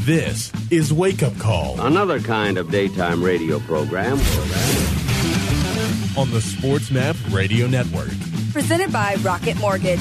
This is Wake Up Call. Another kind of daytime radio program. On the Sports Map Radio Network. Presented by Rocket Mortgage.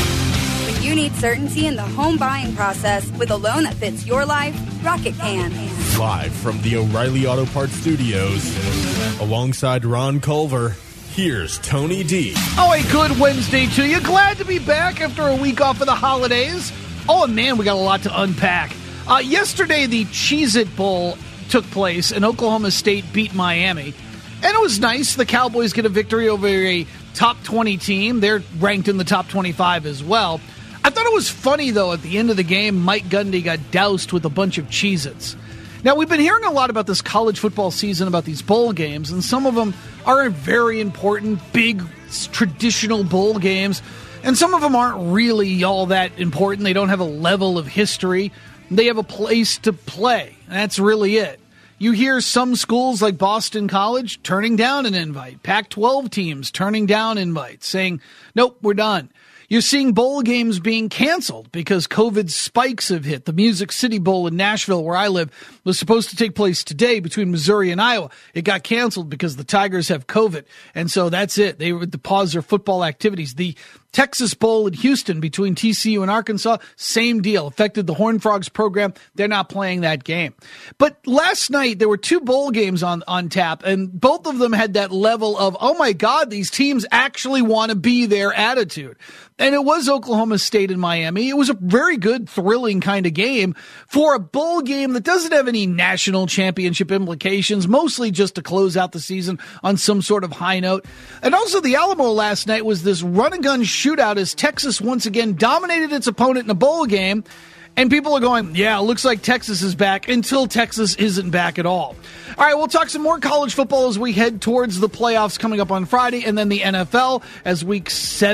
When you need certainty in the home buying process with a loan that fits your life, Rocket can. Live from the O'Reilly Auto Parts Studios, alongside Ron Culver, here's Tony D. Oh, a good Wednesday to you. Glad to be back after a week off of the holidays. Oh, man, we got a lot to unpack. Yesterday, the Cheez-It Bowl took place, and Oklahoma State beat Miami. And it was nice. The Cowboys get a victory over a top 20 team. They're ranked in the top 25 as well. I thought it was funny, though, at the end of the game, Mike Gundy got doused with a bunch of Cheez-Its. Now, we've been hearing a lot about this college football season, about these bowl games, and some of them are very important, big, traditional bowl games, and some of them aren't really all that important. They don't have a level of history. They have a place to play. That's really it. You hear some schools like Boston College turning down an invite, Pac-12 teams turning down invites, saying, nope, we're done. You're seeing bowl games being canceled because COVID spikes have hit. The Music City Bowl in Nashville, where I live, was supposed to take place today between Missouri and Iowa. It got canceled because the Tigers have COVID, and so that's it. They would pause their football activities. The Texas Bowl in Houston between TCU and Arkansas, same deal. Affected the Horned Frogs program. They're not playing that game. But last night, there were two bowl games on tap, and both of them had that level of, oh my God, these teams actually want to be there attitude. And it was Oklahoma State and Miami. It was a very good, thrilling kind of game for a bowl game that doesn't have any national championship implications, mostly just to close out the season on some sort of high note. And also the Alamo last night was this run-and-gun shootout as Texas once again dominated its opponent in a bowl game. And people are going, yeah, it looks like Texas is back, until Texas isn't back at all. All right, we'll talk some more college football as we head towards the playoffs coming up on Friday, and then the NFL as Week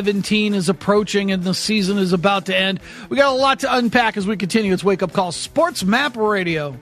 17 is approaching and the season is about to end. We got a lot to unpack as we continue. It's Wake Up Call Sports Map Radio.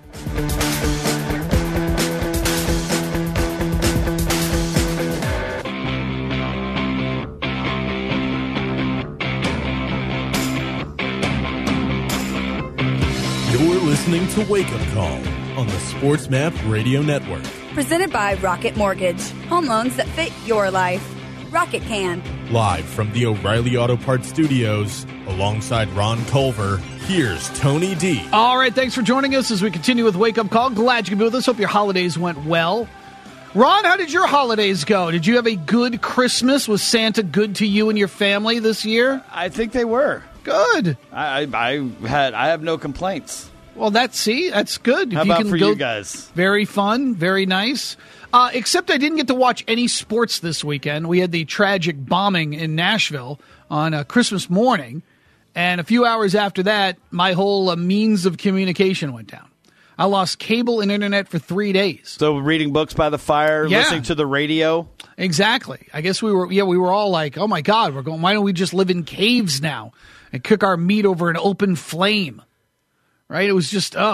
You're listening to Wake Up Call on the Sports Map Radio Network. Presented by Rocket Mortgage. Home loans that fit your life. Rocket can. Live from the O'Reilly Auto Parts Studios, alongside Ron Culver, here's Tony D. All right, thanks for joining us as we continue with Wake Up Call. Glad you can be with us. Hope your holidays went well. Ron, how did your holidays go? Did you have a good Christmas? Was Santa good to you and your family this year? I think they were. Good. I have no complaints. Well, that's good. How about for you guys? Very fun, very nice. Except I didn't get to watch any sports this weekend. We had the tragic bombing in Nashville on Christmas morning, and a few hours after that, my whole means of communication went down. I lost cable and internet for 3 days. So reading books by the fire, listening to the radio? Exactly. I guess we were all like, oh my God, why don't we just live in caves now and cook our meat over an open flame? Right? It was just, it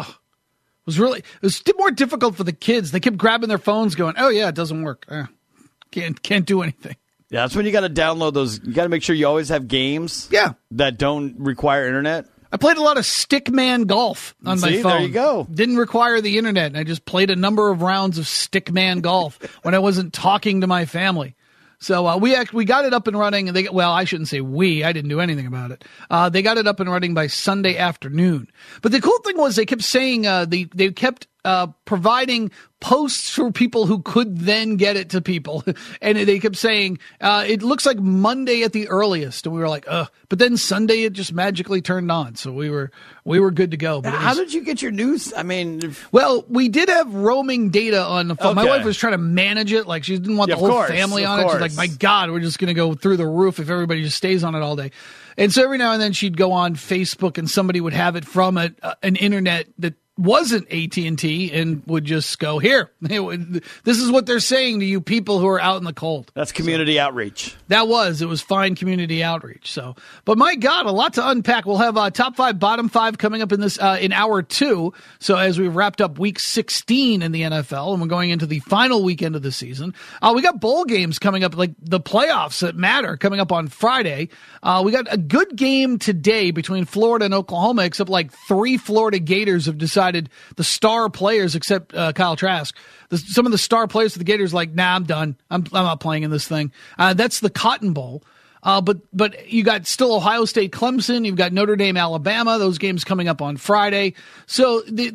was more difficult for the kids. They kept grabbing their phones going, oh yeah, it doesn't work. Can't do anything. Yeah, that's when you got to download those. You got to make sure you always have games that don't require internet. I played a lot of Stickman golf on my phone. There you go. Didn't require the internet. I just played a number of rounds of Stickman golf when I wasn't talking to my family. So we got it up and running. I shouldn't say we. I didn't do anything about it. They got it up and running by Sunday afternoon. But the cool thing was they kept saying they kept providing posts for people who could then get it to people. And they kept saying, it looks like Monday at the earliest. And we were like, but then Sunday it just magically turned on. So we were good to go. But how did you get your news? I mean, well, we did have roaming data on the phone. Okay. My wife was trying to manage it. Like, she didn't want the whole family on it. She's like, my God, we're just going to go through the roof if everybody just stays on it all day. And so every now and then she'd go on Facebook and somebody would have it from an internet that wasn't AT&T and would just go, here, this is what they're saying to you people who are out in the cold. That's community outreach. It was fine community outreach. So, but my God, a lot to unpack. We'll have top 5, bottom 5 coming up in this in hour 2. So as we've wrapped up week 16 in the NFL and we're going into the final weekend of the season, we got bowl games coming up, like the playoffs that matter, coming up on Friday. We got a good game today between Florida and Oklahoma, except like 3 Florida Gators have decided decided the star players, except Kyle Trask, some of the star players for the Gators like, nah, I'm done. I'm not playing in this thing. That's the Cotton Bowl. But you got still Ohio State, Clemson. You've got Notre Dame, Alabama. Those games coming up on Friday. So you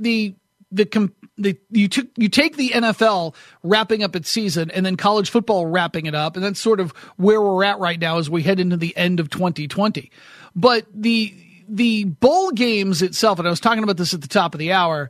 take the NFL wrapping up its season and then college football wrapping it up, and that's sort of where we're at right now as we head into the end of 2020. But the bowl games itself, and I was talking about this at the top of the hour,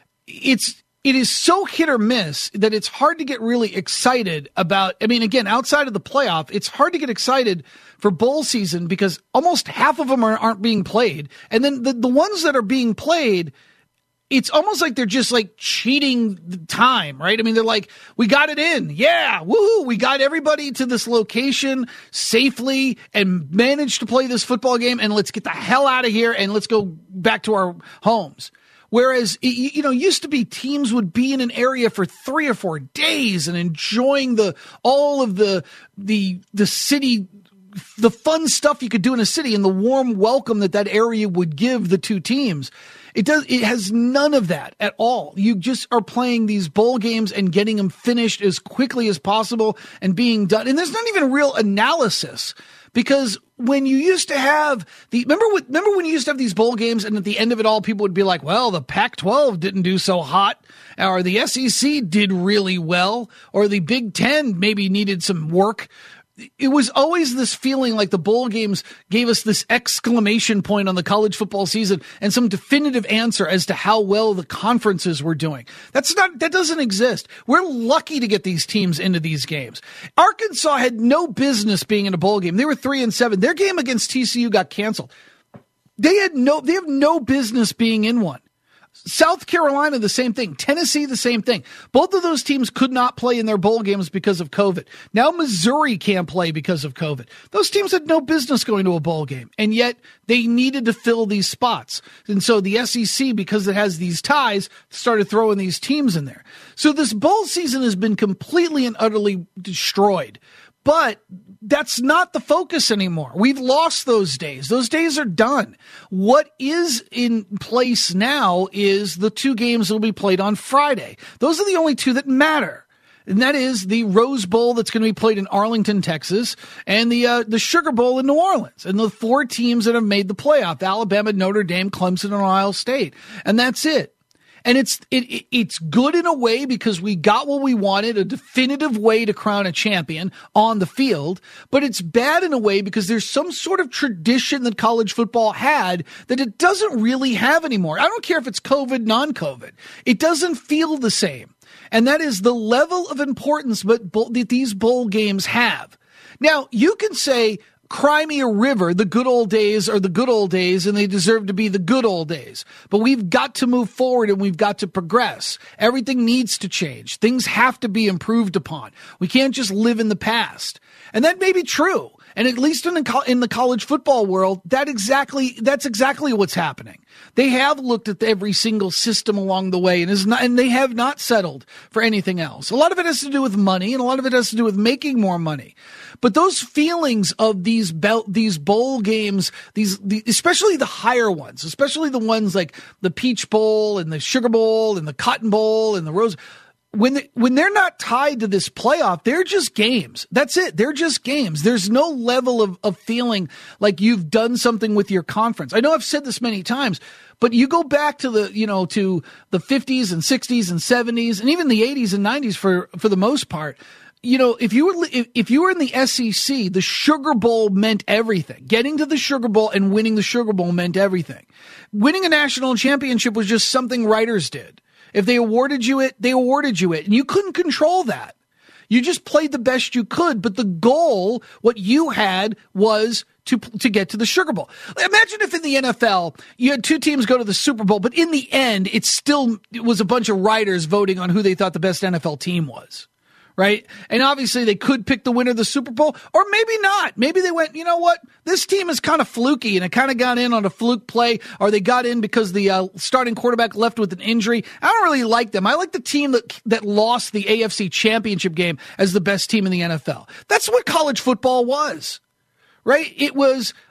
it is so hit or miss that it's hard to get really excited about. I mean, again, outside of the playoff, it's hard to get excited for bowl season because almost half of them aren't being played. And then the ones that are being played, it's almost like they're just like cheating the time, right? I mean, they're like, we got it in. Yeah, woohoo. We got everybody to this location safely and managed to play this football game, and let's get the hell out of here and let's go back to our homes. Whereas, used to be teams would be in an area for 3 or 4 days and enjoying all of the city, the fun stuff you could do in a city and the warm welcome that area would give the two teams. It has none of that at all. You just are playing these bowl games and getting them finished as quickly as possible and being done. And there's not even real analysis. Because when you used to have remember when you used to have these bowl games and at the end of it all, people would be like, well, the Pac-12 didn't do so hot, or the SEC did really well, or the Big Ten maybe needed some work. It was always this feeling like the bowl games gave us this exclamation point on the college football season and some definitive answer as to how well the conferences were doing. That doesn't exist. We're lucky to get these teams into these games. Arkansas had no business being in a bowl game. They were 3-7. Their game against TCU got canceled. They have no business being in one. South Carolina, the same thing. Tennessee, the same thing. Both of those teams could not play in their bowl games because of COVID. Now Missouri can't play because of COVID. Those teams had no business going to a bowl game, and yet they needed to fill these spots. And so the SEC, because it has these ties, started throwing these teams in there. So this bowl season has been completely and utterly destroyed. But that's not the focus anymore. We've lost those days. Those days are done. What is in place now is the 2 games that will be played on Friday. Those are the only 2 that matter. And that is the Rose Bowl that's going to be played in Arlington, Texas, and the Sugar Bowl in New Orleans. And the 4 teams that have made the playoff: Alabama, Notre Dame, Clemson, and Ohio State. And that's it. And it's good in a way because we got what we wanted, a definitive way to crown a champion on the field. But it's bad in a way because there's some sort of tradition that college football had that it doesn't really have anymore. I don't care if it's COVID, non-COVID. It doesn't feel the same. And that is the level of importance that these bowl games have. Now, you can say, cry me a river, the good old days are the good old days, and they deserve to be the good old days. But we've got to move forward and we've got to progress. Everything needs to change. Things have to be improved upon. We can't just live in the past. And that may be true. And at least in the college football world, that's exactly what's happening. They have looked at every single system along the way and they have not settled for anything else. A lot of it has to do with money, and a lot of it has to do with making more money. But those feelings of these bowl games, especially the higher ones, especially the ones like the Peach Bowl and the Sugar Bowl and the Cotton Bowl and the Rose, when they're not tied to this playoff, they're just games. That's it. They're just games. There's no level of feeling like you've done something with your conference. I know I've said this many times, but you go back to the 50s and 60s and 70s and even the 80s and 90s for the most part. If you were in the SEC, the Sugar Bowl meant everything. Getting to the Sugar Bowl and winning the Sugar Bowl meant everything. Winning a national championship was just something writers did. If they awarded you it, they awarded you it. And you couldn't control that. You just played the best you could. But the goal, what you had, was to get to the Sugar Bowl. Imagine if in the NFL, you had 2 teams go to the Super Bowl, but in the end, it was a bunch of writers voting on who they thought the best NFL team was. Right? And obviously they could pick the winner of the Super Bowl, or maybe not. Maybe they went, you know what? This team is kind of fluky, and it kind of got in on a fluke play, or they got in because the starting quarterback left with an injury. I don't really like them. I like the team that lost the AFC Championship game as the best team in the NFL. That's what college football was. Right? It was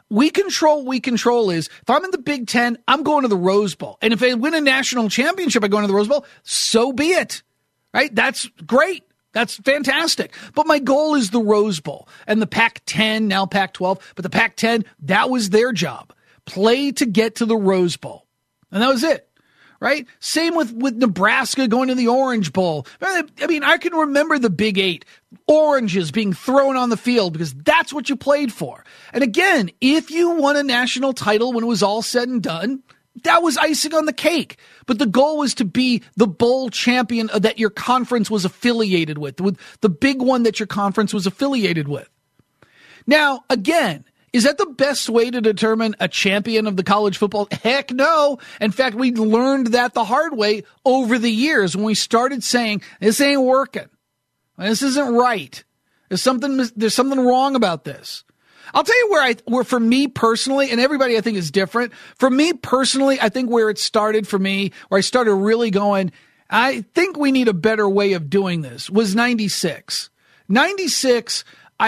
we control what we control is, if I'm in the Big Ten, I'm going to the Rose Bowl. And if I win a national championship by going to the Rose Bowl, so be it. Right? That's great. That's fantastic. But my goal is the Rose Bowl. And the Pac-10, now Pac-12, but the Pac-10, that was their job. Play to get to the Rose Bowl. And that was it. Right? Same with Nebraska going to the Orange Bowl. I mean, I can remember the Big 8, oranges being thrown on the field because that's what you played for. And again, if you won a national title when it was all said and done, that was icing on the cake. But the goal was to be the bowl champion that your conference was affiliated with the big one that your conference was affiliated with. Now, again, is that the best way to determine a champion of the college football? Heck no. In fact, we learned that the hard way over the years when we started saying, this ain't working. This isn't right. There's something wrong about this. I'll tell you where for me personally, and everybody I think is different. For me personally, I think where it started for me, where I started really going, I think we need a better way of doing this, was 96. 96,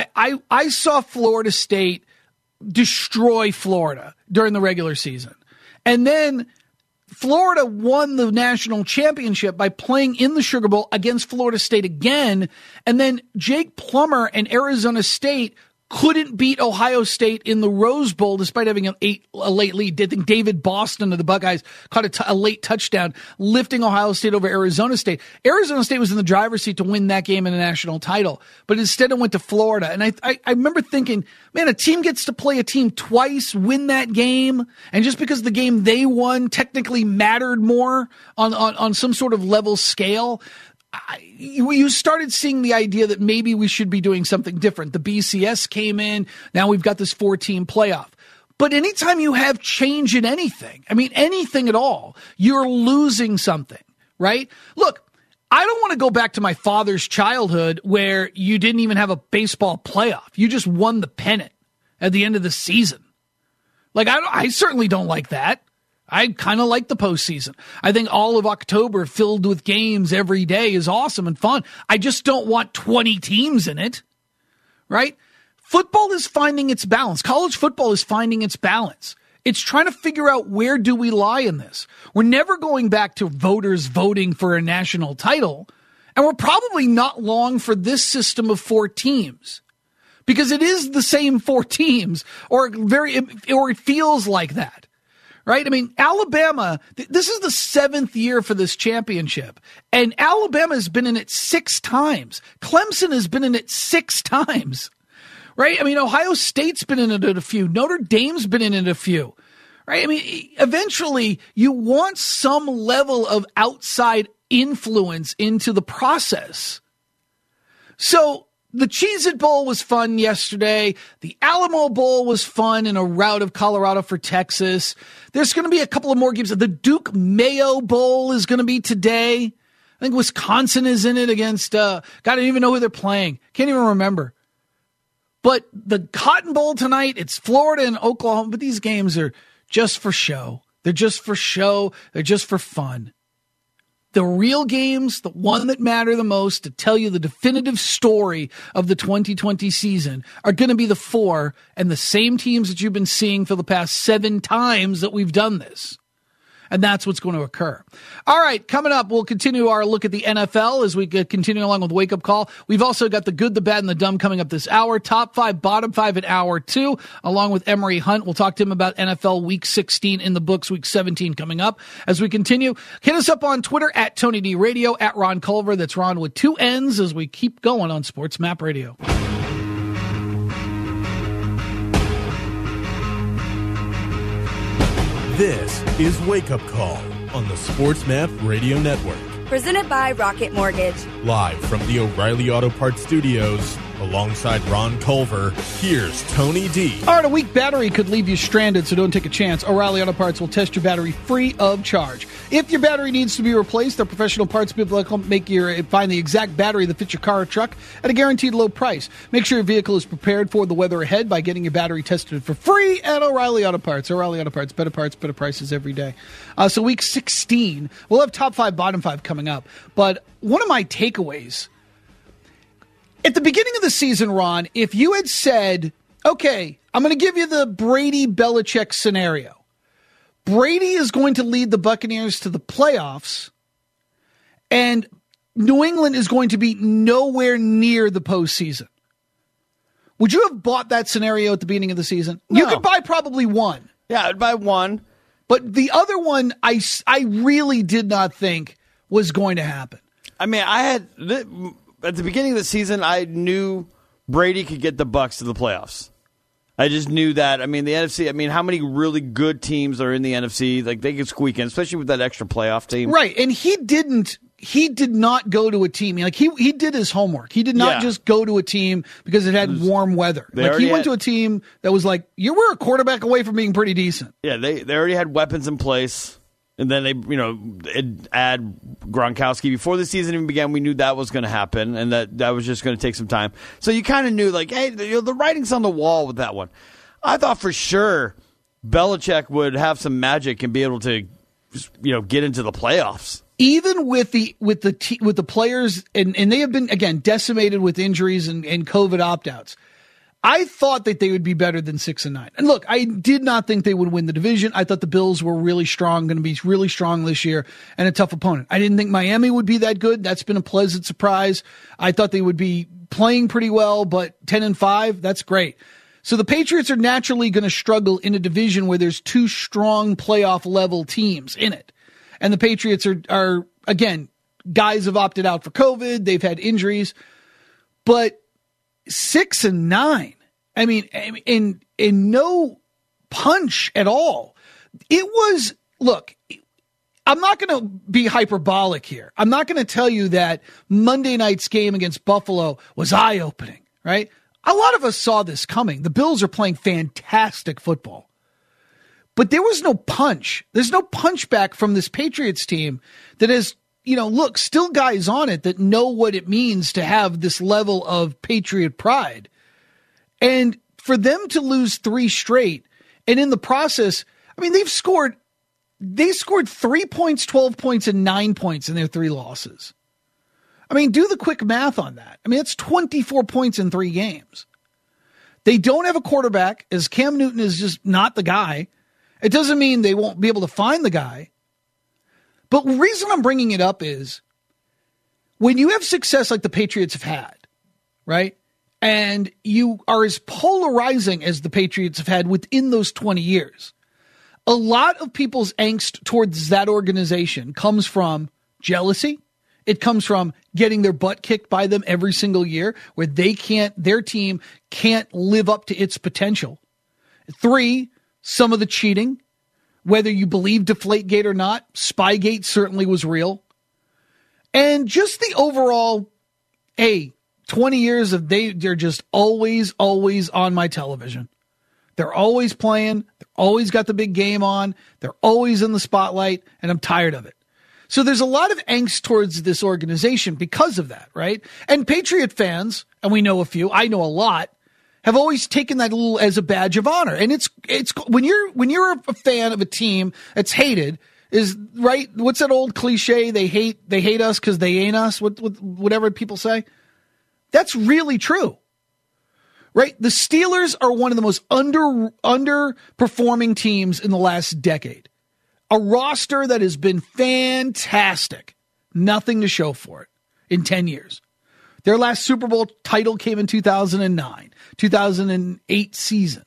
I saw Florida State destroy Florida during the regular season. And then Florida won the national championship by playing in the Sugar Bowl against Florida State again. And then Jake Plummer and Arizona State couldn't beat Ohio State in the Rose Bowl despite having a late lead. I think David Boston of the Buckeyes caught a late touchdown, lifting Ohio State over Arizona State. Arizona State was in the driver's seat to win that game in a national title, but instead it went to Florida. And I remember thinking, man, a team gets to play a team twice, win that game, and just because the game they won technically mattered more on some sort of level scale, you started seeing the idea that maybe we should be doing something different. The BCS came in. Now we've got this 4-team playoff. But anytime you have change in anything, I mean, anything at all, you're losing something, right? Look, I don't want to go back to my father's childhood where you didn't even have a baseball playoff. You just won the pennant at the end of the season. Like, I certainly don't like that. I kind of like the postseason. I think all of October filled with games every day is awesome and fun. I just don't want 20 teams in it, right? Football is finding its balance. College football is finding its balance. It's trying to figure out where do we lie in this. We're never going back to voters voting for a national title, and we're probably not long for this system of 4 teams because it is the same 4 teams, or it feels like that. Right? I mean, Alabama, this is the 7th year for this championship, and Alabama has been in it 6 times. Clemson has been in it 6 times. Right? I mean, Ohio State's been in it a few. Notre Dame's been in it a few. Right? I mean, eventually you want some level of outside influence into the process. So the Cheez-It Bowl was fun yesterday. The Alamo Bowl was fun in a rout of Colorado for Texas. There's going to be a couple of more games. The Duke Mayo Bowl is going to be today. I think Wisconsin is in it against, God, I don't even know who they're playing. Can't even remember. But the Cotton Bowl tonight, it's Florida and Oklahoma, but these games are just for show. They're just for show. They're just for fun. The real games, the one that matter the most to tell you the definitive story of the 2020 season, are going to be the 4 and the same teams that you've been seeing for the past 7 times that we've done this. And that's what's going to occur. All right, coming up, we'll continue our look at the NFL as we continue along with Wake Up Call. We've also got the good, the bad, and the dumb coming up this hour. Top 5, bottom 5 in hour 2, along with Emery Hunt. We'll talk to him about NFL Week 16 in the books, Week 17 coming up. As we continue, hit us up on Twitter at Tony D Radio, at Ron Culver. That's Ron with 2 N's as we keep going on Sports Map Radio. This is Wake Up Call on the Sports Map Radio Network. Presented by Rocket Mortgage. Live from the O'Reilly Auto Parts Studios, alongside Ron Culver, here's Tony D. All right, a weak battery could leave you stranded, so don't take a chance. O'Reilly Auto Parts will test your battery free of charge. If your battery needs to be replaced, their professional parts people will find the exact battery that fits your car or truck at a guaranteed low price. Make sure your vehicle is prepared for the weather ahead by getting your battery tested for free at O'Reilly Auto Parts. O'Reilly Auto Parts, better prices every day. So week 16, we'll have top 5, bottom 5 coming up. But one of my takeaways, at the beginning of the season, Ron, if you had said Okay, I'm going to give you the Brady-Belichick scenario. Brady is going to lead the Buccaneers to the playoffs, and New England is going to be nowhere near the postseason. Would you have bought that scenario at the beginning of the season? No. You could buy probably one. Yeah, I'd buy one. But the other one, I really did not think was going to happen. I mean, at the beginning of the season, I knew Brady could get the Bucs to the playoffs. I just knew that. I mean, the NFC, how many really good teams are in the NFC? Like, they could squeak in, especially with that extra playoff team. Right, and he did not go to a team. Like, he did his homework. He did not just go to a team because it had warm weather. Like, he went to a team that was like, you were a quarterback away from being pretty decent. Yeah, they already had weapons in place. And then they, add Gronkowski. Before the season even began, we knew that was going to happen and that was just going to take some time. So you kind of knew, like, hey, the writing's on the wall with that one. I thought for sure Belichick would have some magic and be able to, get into the playoffs. Even with the players, and they have been, again, decimated with injuries and COVID opt-outs. I thought that they would be better than 6-9. And look, I did not think they would win the division. I thought the Bills were really strong, going to be really strong this year, and a tough opponent. I didn't think Miami would be that good. That's been a pleasant surprise. I thought they would be playing pretty well, but 10-5, that's great. So the Patriots are naturally going to struggle in a division where there's two strong playoff level teams in it. And the Patriots are again, guys have opted out for COVID. They've had injuries, but 6-9. I mean, in no punch at all. It was, look, I'm not going to be hyperbolic here. I'm not going to tell you that Monday night's game against Buffalo was eye-opening, right? A lot of us saw this coming. The Bills are playing fantastic football. But there was no punch. There's no punch back from this Patriots team that is, look, still guys on it that know what it means to have this level of Patriot pride. And for them to lose 3 straight, and in the process, they scored 3 points, 12 points, and 9 points in their 3 losses. Do the quick math on that. That's 24 points in 3 games. They don't have a quarterback, as Cam Newton is just not the guy. It doesn't mean they won't be able to find the guy. But the reason I'm bringing it up is when you have success like the Patriots have had, right? And you are as polarizing as the Patriots have had within those 20 years, a lot of people's angst towards that organization comes from jealousy. It comes from getting their butt kicked by them every single year where their team can't live up to its potential. 3, some of the cheating, whether you believe Deflategate or not, Spygate certainly was real. And just the overall, 20 years of they're just always on my television. They're always playing. They're always got the big game on. They're always in the spotlight, and I'm tired of it. So there's a lot of angst towards this organization because of that, right? And Patriot fans, and we know a few, I know a lot, have always taken that a little as a badge of honor. And it's when you're a fan of a team that's hated, is right. What's that old cliche? They hate us because they ain't us. Whatever people say. That's really true, right? The Steelers are one of the most underperforming teams in the last decade. A roster that has been fantastic. Nothing to show for it in 10 years. Their last Super Bowl title came in 2009, 2008 season.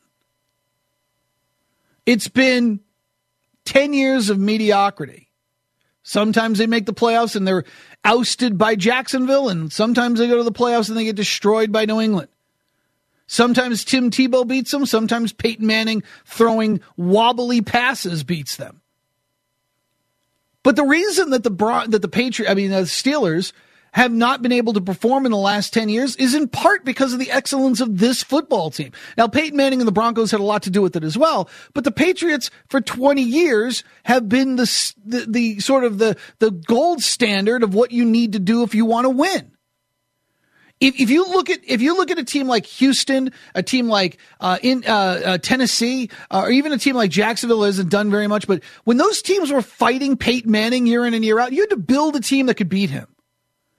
It's been 10 years of mediocrity. Sometimes they make the playoffs and they're ousted by Jacksonville, and sometimes they go to the playoffs and they get destroyed by New England. Sometimes Tim Tebow beats them. Sometimes Peyton Manning throwing wobbly passes beats them. But the reason that the Steelers have not been able to perform in the last 10 years is in part because of the excellence of this football team. Now, Peyton Manning and the Broncos had a lot to do with it as well, but the Patriots for 20 years have been the sort of the gold standard of what you need to do if you want to win. If you look at a team like Houston, a team like Tennessee, or even a team like Jacksonville that hasn't done very much, but when those teams were fighting Peyton Manning year in and year out, you had to build a team that could beat him.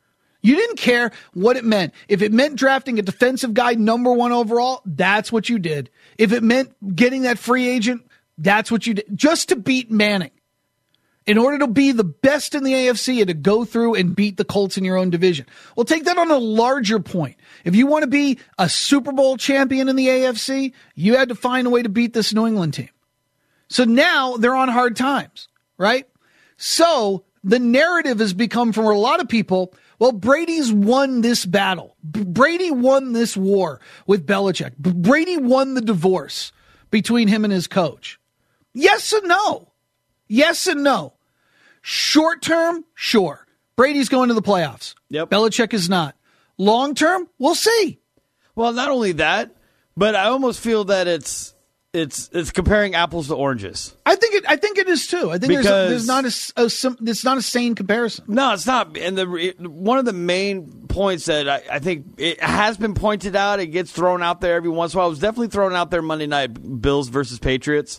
You didn't care what it meant. If it meant drafting a defensive guy number 1 overall, that's what you did. If it meant getting that free agent, that's what you did. Just to beat Manning. In order to be the best in the AFC, you had to go through and beat the Colts in your own division. Well, take that on a larger point. If you want to be a Super Bowl champion in the AFC, you had to find a way to beat this New England team. So now they're on hard times, right? So the narrative has become from a lot of people, well, Brady's won this battle. Brady won this war with Belichick. Brady won the divorce between him and his coach. Yes and no. Yes and no. Short term, sure. Brady's going to the playoffs. Yep. Belichick is not. Long term, we'll see. Well, not only that, but I almost feel that it's comparing apples to oranges. I think it is too. I think there's not it's not a sane comparison. No, it's not. And one of the main points that I think it has been pointed out, it gets thrown out there every once in a while. It was definitely thrown out there Monday night, Bills versus Patriots.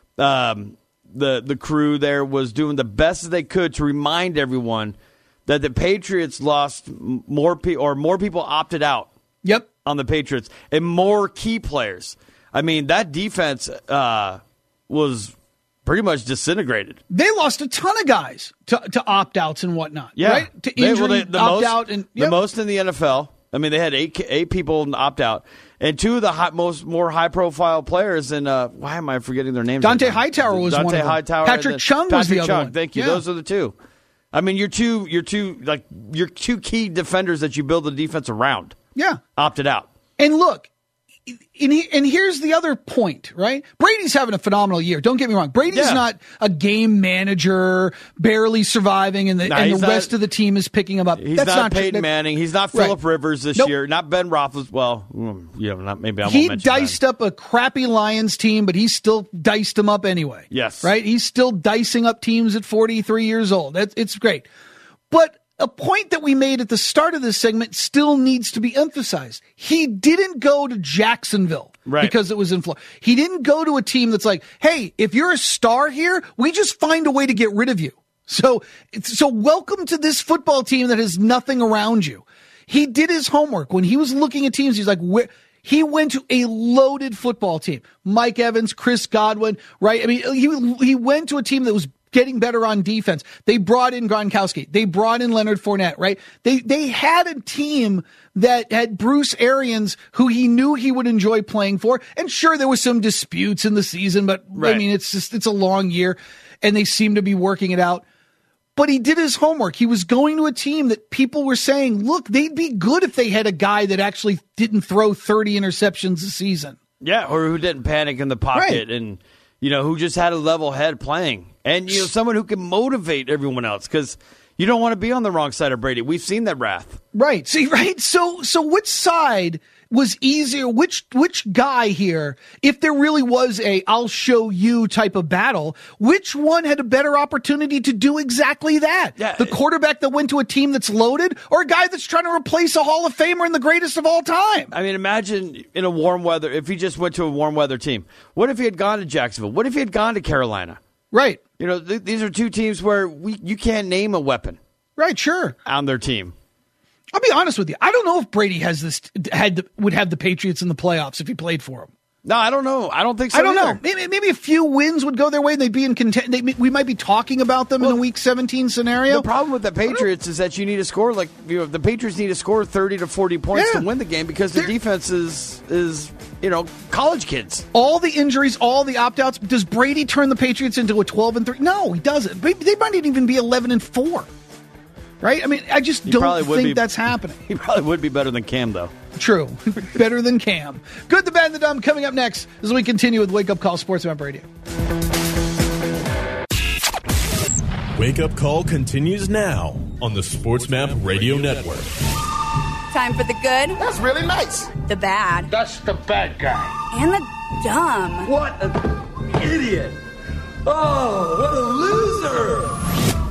The crew there was doing the best that they could to remind everyone that the Patriots lost more people opted out. Yep. On the Patriots and more key players. I mean, that defense was pretty much disintegrated. They lost a ton of guys to opt-outs and whatnot. Yeah. Right? To injury, opt-out. The most in the NFL. I mean, they had eight people opt out. And two of the more high-profile players, and why am I forgetting their names? Dante Hightower was one of them. Hightower, Patrick Chung was the other one. Thank you. Yeah. Those are the two. I mean, your two key defenders that you build the defense around. Yeah. Opted out. And look, and here's the other point, right? Brady's having a phenomenal year. Don't get me wrong. Brady's not a game manager, barely surving, and the rest of the team is picking him up. He's That's not Peyton Manning. He's not Phillip Rivers this year. Not Ben Roethlisberger. Well, maybe I won't mention that. He diced up a crappy Lions team, but he still diced them up anyway. Yes. Right? He's still dicing up teams at 43 years old. It's great. But a point that we made at the start of this segment still needs to be emphasized. He didn't go to Jacksonville because it was in Florida. He didn't go to a team that's like, hey, if you're a star here, we just find a way to get rid of you. So welcome to this football team that has nothing around you. He did his homework. When he was looking at teams, he's like, he went to a loaded football team. Mike Evans, Chris Godwin, right? I mean, he went to a team that was getting better on defense. They brought in Gronkowski. They brought in Leonard Fournette, right? They had a team that had Bruce Arians, who he knew he would enjoy playing for. And sure, there was some disputes in the season, but I mean, it's a long year and they seem to be working it out. But he did his homework. He was going to a team that people were saying, look, they'd be good if they had a guy that actually didn't throw 30 interceptions a season. Yeah, or who didn't panic in the pocket and, who just had a level head playing. And, someone who can motivate everyone else because you don't want to be on the wrong side of Brady. We've seen that wrath. Right. See, right. So which side was easier? Which guy here, if there really was a I'll show you type of battle, which one had a better opportunity to do exactly that? Yeah. The quarterback that went to a team that's loaded or a guy that's trying to replace a Hall of Famer and the greatest of all time? I mean, imagine in a warm weather, if he just went to a warm weather team. What if he had gone to Jacksonville? What if he had gone to Carolina? Right. These are two teams where you can't name a weapon. Right, sure. On their team. I'll be honest with you. I don't know if Brady would have the Patriots in the playoffs if he played for them. No, I don't know. I don't think so. I don't either. know. Maybe a few wins would go their way and they'd be in contention. We might be talking about them in a Week 17 scenario. The problem with the Patriots is that you need to score the Patriots need to score 30 to 40 points to win the game because the defense is college kids. All the injuries, all the opt-outs. Does Brady turn the Patriots into a 12-3? No, he doesn't. They might even be 11-4. Right? I mean, I just don't think that's happening. He probably would be better than Cam, though. True. Better than Cam. Good, the bad, and the dumb coming up next as we continue with Wake Up Call Sports Map Radio. Wake Up Call continues now on the Sports Map Radio Network. Time for the good. That's really nice. The bad. That's the bad guy. And the dumb. What an idiot. Oh, what a loser.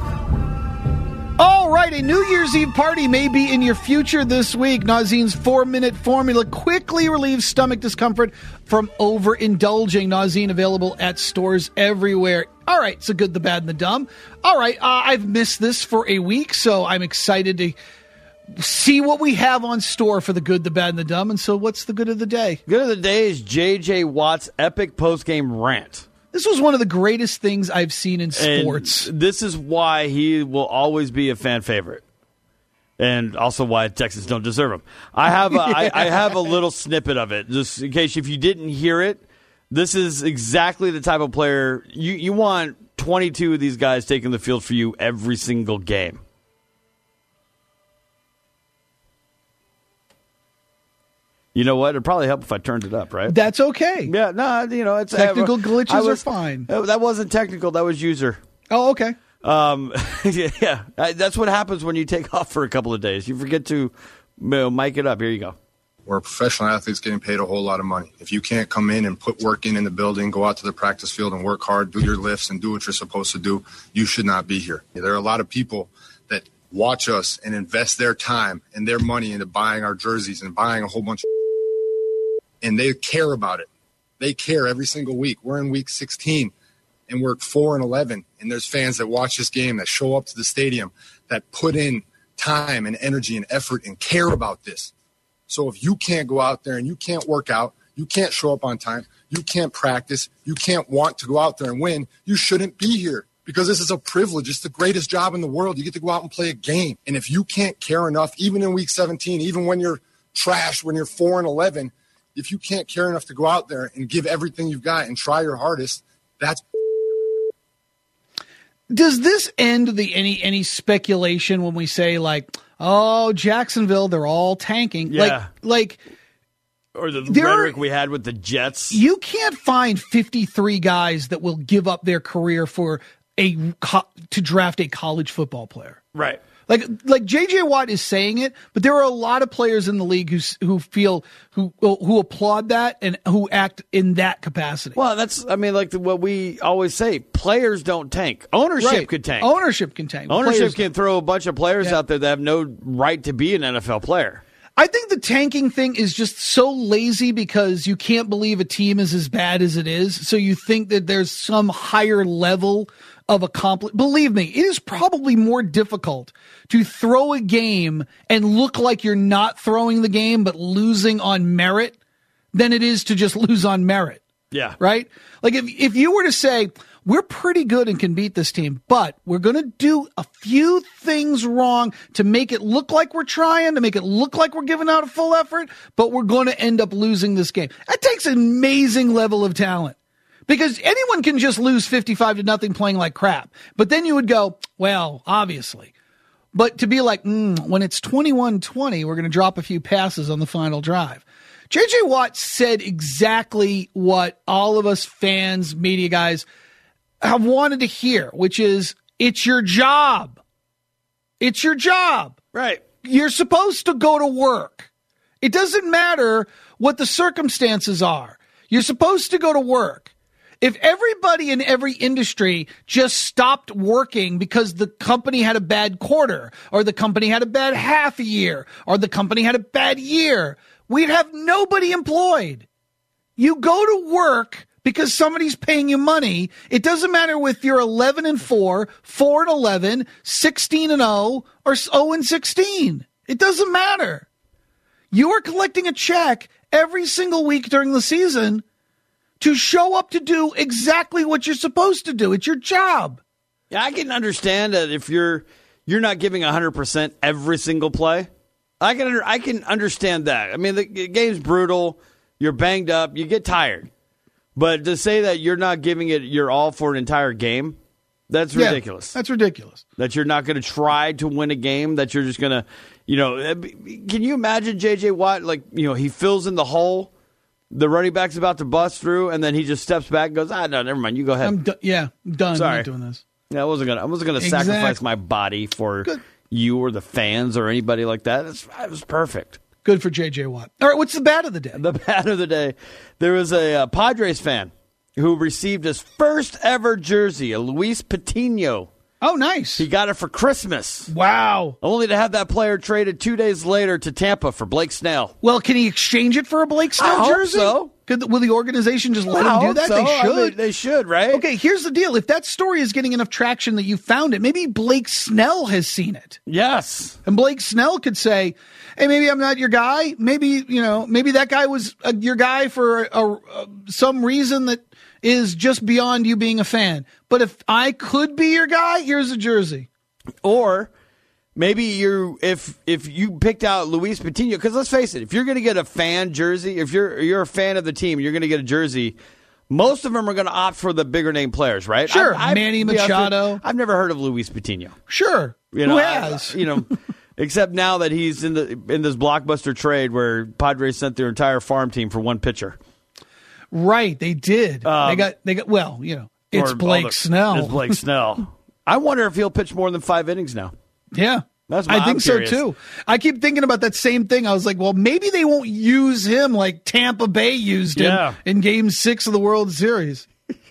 All right, a New Year's Eve party may be in your future this week. Nazeem's 4-minute formula quickly relieves stomach discomfort from overindulging. Nazeem available at stores everywhere. All right, so good, the bad, and the dumb. All right, I've missed this for a week, so I'm excited to see what we have on store for the good, the bad, and the dumb. And so what's the good of the day? Good of the day is J.J. Watt's epic postgame rant. This was one of the greatest things I've seen in sports. And this is why he will always be a fan favorite. And also why Texans don't deserve him. I have a little snippet of it, just in case if you didn't hear it. This is exactly the type of player you want 22 of these guys taking the field for you every single game. You know what? It'd probably help if I turned it up, right? That's okay. Yeah, no, it's technical glitches are fine. That wasn't technical. That was user. Oh, okay. Yeah, that's what happens when you take off for a couple of days. You forget to mic it up. Here you go. We're professional athletes getting paid a whole lot of money. If you can't come in and put work in the building, go out to the practice field and work hard, do your lifts and do what you're supposed to do, you should not be here. There are a lot of people that watch us and invest their time and their money into buying our jerseys and buying a whole bunch of and they care about it. They care every single week. We're in week 16 and we're 4-11, and there's fans that watch this game, that show up to the stadium, that put in time and energy and effort and care about this. So if you can't go out there and you can't work out, you can't show up on time, you can't practice, you can't want to go out there and win, you shouldn't be here because this is a privilege. It's the greatest job in the world. You get to go out and play a game. And if you can't care enough, even in week 17, even when you're trash, when you're 4-11, if you can't care enough to go out there and give everything you've got and try your hardest, that's. Does this end any speculation when we say like, oh, Jacksonville, they're all tanking? Yeah. Or the rhetoric we had with the Jets. You can't find 53 guys that will give up their career for to draft a college football player. Right. Like J.J. Watt is saying it, but there are a lot of players in the league who applaud that and who act in that capacity. Well, what we always say, players don't tank. Ownership could tank. Ownership can tank. Ownership can throw a bunch of players out there that have no right to be an NFL player. I think the tanking thing is just so lazy because you can't believe a team is as bad as it is. So you think that there's some higher level of accomplishment. Believe me, it is probably more difficult to throw a game and look like you're not throwing the game but losing on merit than it is to just lose on merit. Yeah. Right? Like if you were to say, we're pretty good and can beat this team, but we're going to do a few things wrong to make it look like we're trying, to make it look like we're giving out a full effort, but we're going to end up losing this game. That takes an amazing level of talent. Because anyone can just lose 55-0 playing like crap. But then you would go, well, obviously. But to be like, when it's 21-20, we're going to drop a few passes on the final drive. J.J. Watt said exactly what all of us fans, media guys, have wanted to hear, which is, it's your job. It's your job. Right. You're supposed to go to work. It doesn't matter what the circumstances are. You're supposed to go to work. If everybody in every industry just stopped working because the company had a bad quarter, or the company had a bad half a year, or the company had a bad year, we'd have nobody employed. You go to work because somebody's paying you money. It doesn't matter if you're 11-4, 4-11, 16-0, or 0-16. It doesn't matter. You are collecting a check every single week during the season to show up to do exactly what you're supposed to do. It's your job. Yeah, I can understand that if you're not giving 100% every single play. I can understand that. I mean, the game's brutal. You're banged up. You get tired. But to say that you're not giving it your all for an entire game, that's ridiculous. That's ridiculous. That you're not going to try to win a game, that you're just going to, can you imagine J.J. Watt, he fills in the hole, the running back's about to bust through, and then he just steps back and goes, no, never mind, you go ahead. I'm done. Sorry. I'm not doing this. Yeah, I wasn't gonna sacrifice my body for you or the fans or anybody like that. It was perfect. Good for J.J. Watt. All right, what's the bad of the day? The bad of the day. There was a Padres fan who received his first ever jersey, a Luis Patino. Oh, nice. He got it for Christmas. Wow. Only to have that player traded 2 days later to Tampa for Blake Snell. Well, can he exchange it for a Blake Snell jersey? I hope so. Will the organization just let him do that? So. They should. I mean, they should, right? Okay, here's the deal. If that story is getting enough traction that you found it, maybe Blake Snell has seen it. Yes. And Blake Snell could say, hey, maybe I'm not your guy. Maybe that guy was your guy for some reason that is just beyond you being a fan. But if I could be your guy, here's a jersey. Or maybe if you picked out Luis Patino, because let's face it, if you're going to get a fan jersey, if you're a fan of the team, you're going to get a jersey. Most of them are going to opt for the bigger name players, right? Sure, Manny Machado. I've never heard of Luis Patino. Sure, who has? Except now that he's in this blockbuster trade where Padres sent their entire farm team for one pitcher. Right, they did. They got. Well, it's Blake Snell. It's Blake Snell. I wonder if he'll pitch more than 5 innings now. Yeah. I think so too. I keep thinking about that same thing. I was like, well, maybe they won't use him like Tampa Bay used him in Game 6 of the World Series.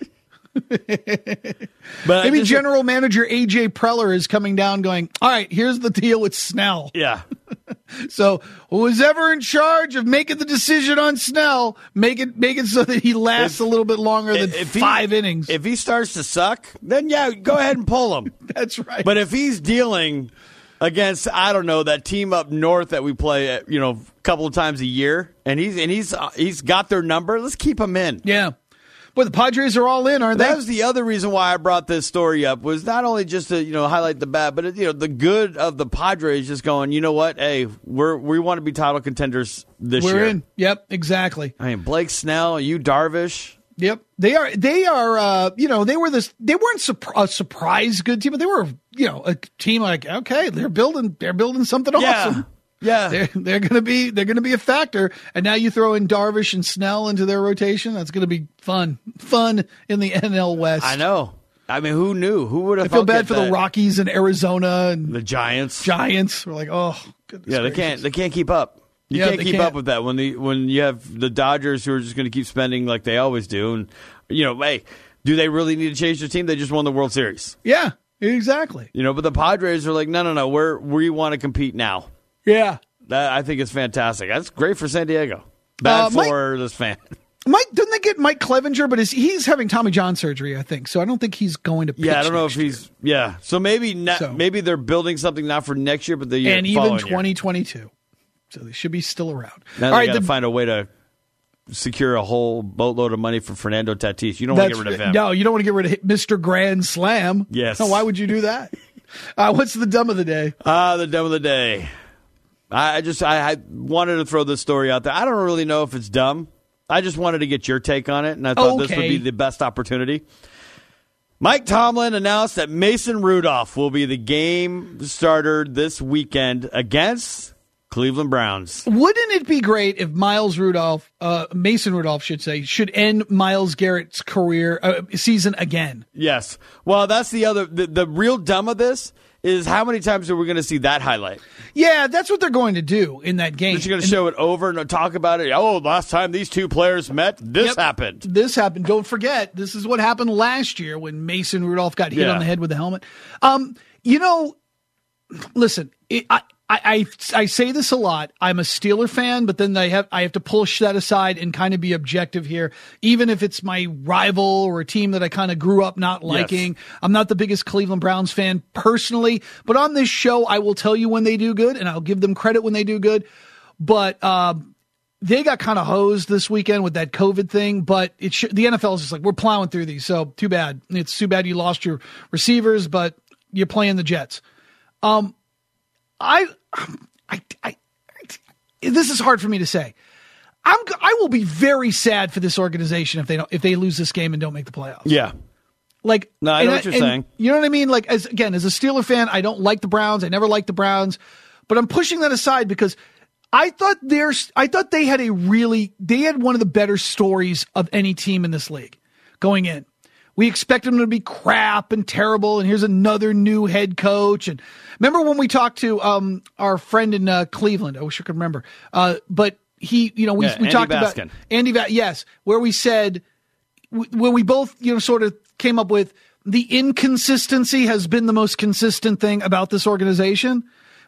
But maybe General Manager AJ Preller is coming down going, all right, here's the deal with Snell. Yeah. So who's ever in charge of making the decision on Snell, make it so that he lasts a little bit longer than 5 innings. If he starts to suck, then go ahead and pull him. That's right. But if he's dealing against, I don't know, that team up north that we play, a couple of times a year, and he's got their number, let's keep him in. Yeah. Boy, the Padres are all in, aren't they? That was the other reason why I brought this story up, was not only just to highlight the bad, but the good of the Padres just going, you know what? Hey, we want to be title contenders this year. We're in. Yep, exactly. I mean, Blake Snell, Yu Darvish. Yep, they are. They were this. They weren't a surprise good team, but they were a team like, okay, they're building something awesome. Yeah, they're gonna be a factor. And now you throw in Darvish and Snell into their rotation. That's gonna be fun in the NL West. I know. I mean, who knew? Who would have? I feel bad for the Rockies and Arizona and the Giants. We're like, oh, goodness. Yeah, gracious. they can't keep up. You can't keep up with that when you have the Dodgers who are just going to keep spending like they always do. And hey, do they really need to change their team? They just won the World Series. Yeah, exactly. But the Padres are like, no, we want to compete now. Yeah. That, I think it's fantastic. That's great for San Diego. Bad for this fan. Didn't they get Mike Clevenger? But he's having Tommy John surgery, I think. So I don't think he's going to pitch. Yeah, I don't know if he's. Year. Yeah. So maybe they're building something not for next year, but the year and even 2022. So they should be still around. Now they got to find a way to secure a whole boatload of money for Fernando Tatis. You don't want to get rid of him. No, you don't want to get rid of Mr. Grand Slam. Yes. No, why would you do that? What's the dumb of the day? The dumb of the day. I wanted to throw this story out there. I don't really know if it's dumb. I just wanted to get your take on it, and I thought this would be the best opportunity. Mike Tomlin announced that Mason Rudolph will be the game starter this weekend against Cleveland Browns. Wouldn't it be great if Mason Rudolph should end Myles Garrett's career season again? Yes. Well, that's the real dumb of this is how many times are we going to see that highlight? Yeah, that's what they're going to do in that game. They're going to show it over and talk about it. Oh, last time these two players met, this happened. This happened. Don't forget, this is what happened last year when Mason Rudolph got hit on the head with the helmet. Listen, I say this a lot. I'm a Steeler fan, but then I have to push that aside and kind of be objective here. Even if it's my rival or a team that I kind of grew up not liking. Yes. I'm not the biggest Cleveland Browns fan personally, but on this show, I will tell you when they do good, and I'll give them credit when they do good. But they got kind of hosed this weekend with that COVID thing, but the NFL is just like, we're plowing through these, so too bad. It's too bad you lost your receivers, but you're playing the Jets. This is hard for me to say. I will be very sad for this organization if they lose this game and don't make the playoffs. Yeah. Like, no, I know what you're saying. You know what I mean? Like, as a Steeler fan, I don't like the Browns. I never liked the Browns, but I'm pushing that aside because I thought they had one of the better stories of any team in this league going in. We expect them to be crap and terrible, and here's another new head coach. And remember when we talked to our friend in Cleveland? I wish I could remember. But we talked Baskin. about Andy Baskin. Yes, where we said when we both sort of came up with the inconsistency has been the most consistent thing about this organization.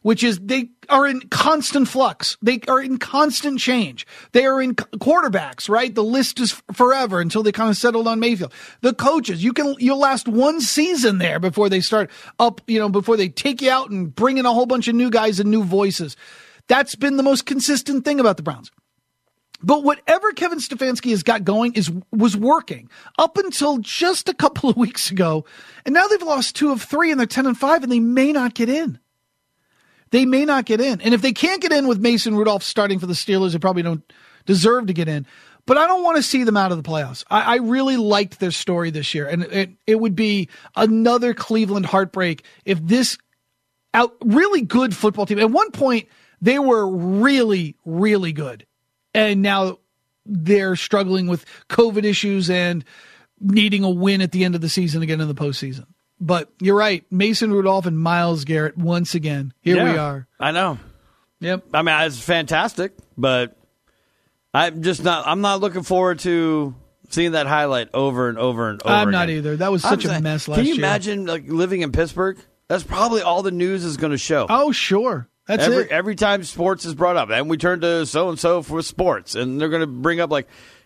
which is they are in constant flux. They are in constant change. They are in quarterbacks, right? The list is forever until they kind of settled on Mayfield. The coaches, you'll last one season there before they start up, before they take you out and bring in a whole bunch of new guys and new voices. That's been the most consistent thing about the Browns. But whatever Kevin Stefanski has got going was working up until just a couple of weeks ago. And now they've lost 2 of 3 and they're 10-5 and they may not get in. They may not get in. And if they can't get in with Mason Rudolph starting for the Steelers, they probably don't deserve to get in. But I don't want to see them out of the playoffs. I really liked their story this year. And it would be another Cleveland heartbreak if this really good football team. At one point, they were really, really good. And now they're struggling with COVID issues and needing a win at the end of the season again in the postseason. But you're right. Mason Rudolph and Myles Garrett once again. Here we are. I know. Yep. I mean, it's fantastic, but I'm not looking forward to seeing that highlight over and over and over I'm not again. either. That was such a mess last year. Can you imagine living in Pittsburgh? That's probably all the news is going to show. Oh, sure. That's it. Every time sports is brought up, and we turn to so-and-so for sports, and they're going to bring up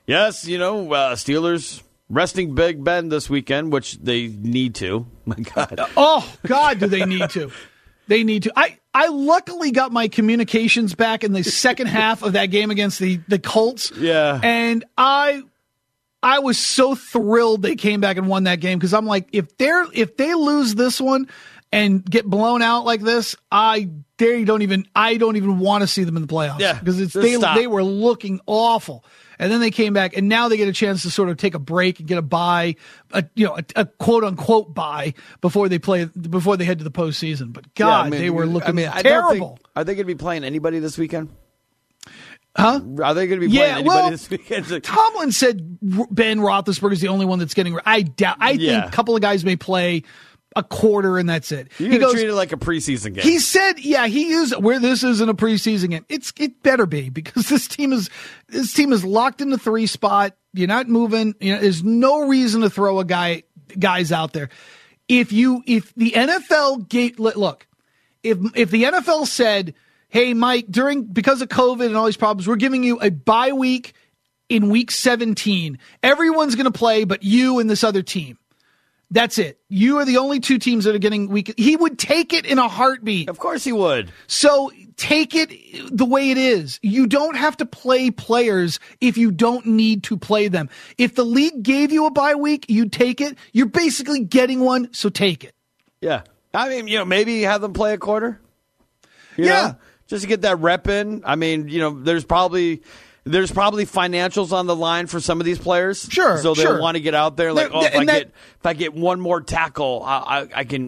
Steelers resting Big Ben this weekend, which they need to. My God. Oh, God, do they need to. They need to. I luckily got my communications back in the second half of that game against the Colts. Yeah. And I was so thrilled they came back and won that game because I'm like, if they lose this one and get blown out like this, I don't even want to see them in the playoffs. Yeah, because they were looking awful, and then they came back, and now they get a chance to sort of take a break and get a bye, a quote unquote bye before they head to the postseason. But God, they were looking terrible. Are they going to be playing anybody this weekend? Huh? Are they going to be playing anybody this weekend? Tomlin said Ben Roethlisberger is the only one that's getting. I doubt. I think a couple of guys may play a quarter, and that's it. He goes, treat it like a preseason game. He said, he used where this isn't a preseason game. It better be, because this team is locked in the 3 spot. You're not moving. There's no reason to throw guys out there. If the NFL look, if the NFL said, hey, Mike, because of COVID and all these problems, we're giving you a bye week in week 17. Everyone's going to play, but you and this other team. That's it. You are the only 2 teams that are getting weak. He would take it in a heartbeat. Of course he would. So take it the way it is. You don't have to play players if you don't need to play them. If the league gave you a bye week, you'd take it. You're basically getting one, so take it. Yeah. I mean, maybe have them play a quarter. You know, just to get that rep in. I mean, there's probably financials on the line for some of these players. Sure. So they'll want to get out there if I get one more tackle, I can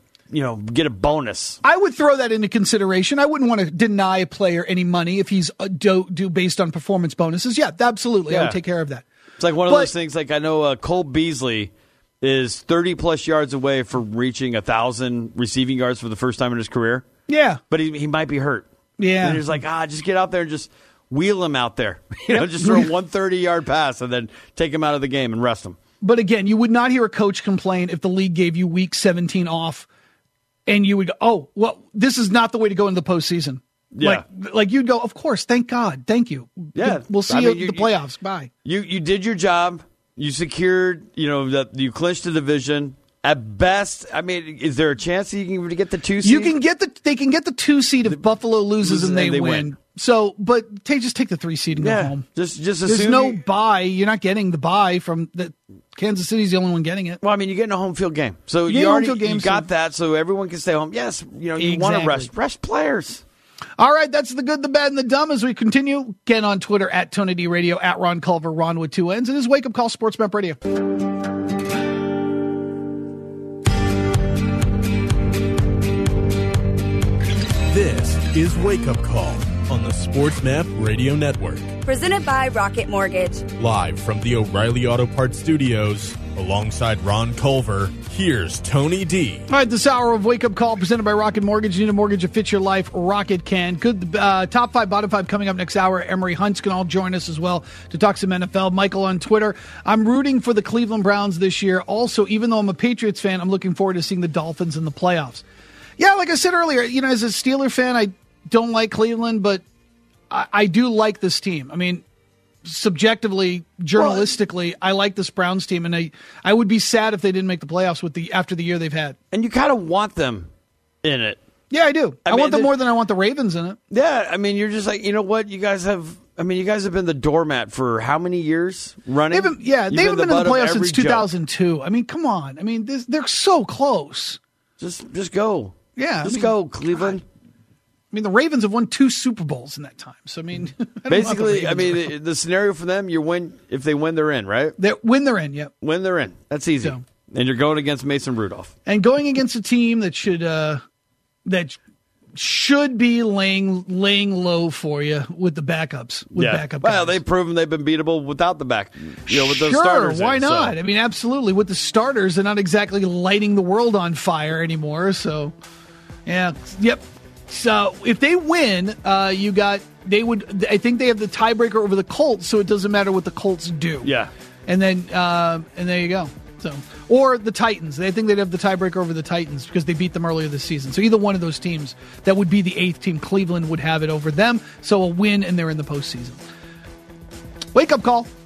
get a bonus. I would throw that into consideration. I wouldn't want to deny a player any money if he's due based on performance bonuses. Yeah, absolutely. I would take care of that. It's like one of those things, like I know Cole Beasley is 30-plus yards away from reaching 1,000 receiving yards for the first time in his career. Yeah. But he might be hurt. Yeah. And he's like, just get out there and just wheel him out there. Just throw 130-yard pass and then take him out of the game and rest him. But again, you would not hear a coach complain if the league gave you week 17 off and you would go, oh, well, this is not the way to go into the postseason. Yeah. Like you'd go, of course, thank God, thank you. Yeah. We'll see you in the playoffs. Bye. You did your job. You secured, that you clinched the division. At best, I mean, is there a chance that you can get the 2 seed? They can get the 2 seed if Buffalo loses and they win. So, but just take the 3 seed and go home. Just There's assume no bye. You're not getting the bye from the Kansas City's the only one getting it. Well, I mean, you're getting a home field game, so you got that, so everyone can stay home. Yes, you want to rest players. All right, that's the good, the bad, and the dumb as we continue. Again on Twitter at Tony D Radio, at Ron Culver, Ron with 2 N's, and his Wake Up Call Sports Map Radio. This is Wake Up Call on the Sports Map Radio Network. Presented by Rocket Mortgage. Live from the O'Reilly Auto Parts Studios, alongside Ron Culver, here's Tony D. All right, this hour of Wake Up Call presented by Rocket Mortgage. You need a mortgage that fits your life, Rocket can. Good top 5, bottom 5 coming up next hour. Emery Hunt's going to all join us as well to talk some NFL. Michael on Twitter. I'm rooting for the Cleveland Browns this year. Also, even though I'm a Patriots fan, I'm looking forward to seeing the Dolphins in the playoffs. Yeah, like I said earlier, as a Steeler fan, I don't like Cleveland, but I do like this team. I mean, subjectively, journalistically, I like this Browns team, and I would be sad if they didn't make the playoffs after the year they've had. And you kind of want them in it. Yeah, I do. I want them more than I want the Ravens in it. Yeah, I mean, you're just like, you know what? You guys have been the doormat for how many years running? They haven't been in the playoffs since 2002. I mean, come on. I mean, they're so close. Just go. Yeah. Just go, Cleveland. God. I mean, the Ravens have won 2 Super Bowls in that time. So, I mean, basically, the scenario for them, if they win, they're in, right? When they're in, yep. When they're in. That's easy. So, and you're going against Mason Rudolph. And going against a team that should be laying low for you with the backups. Backup guys. Well, they've proven they've been beatable without the back. With those sure, starters. Why not? So. I mean, absolutely. With the starters, they're not exactly lighting the world on fire anymore. So, yeah, yep. So if they win, I think they have the tiebreaker over the Colts, so it doesn't matter what the Colts do. Yeah. And then there you go. So, or the Titans. I think they'd have the tiebreaker over the Titans because they beat them earlier this season. So either one of those teams, that would be the 8th team. Cleveland would have it over them. So a win, and they're in the postseason. Wake up call.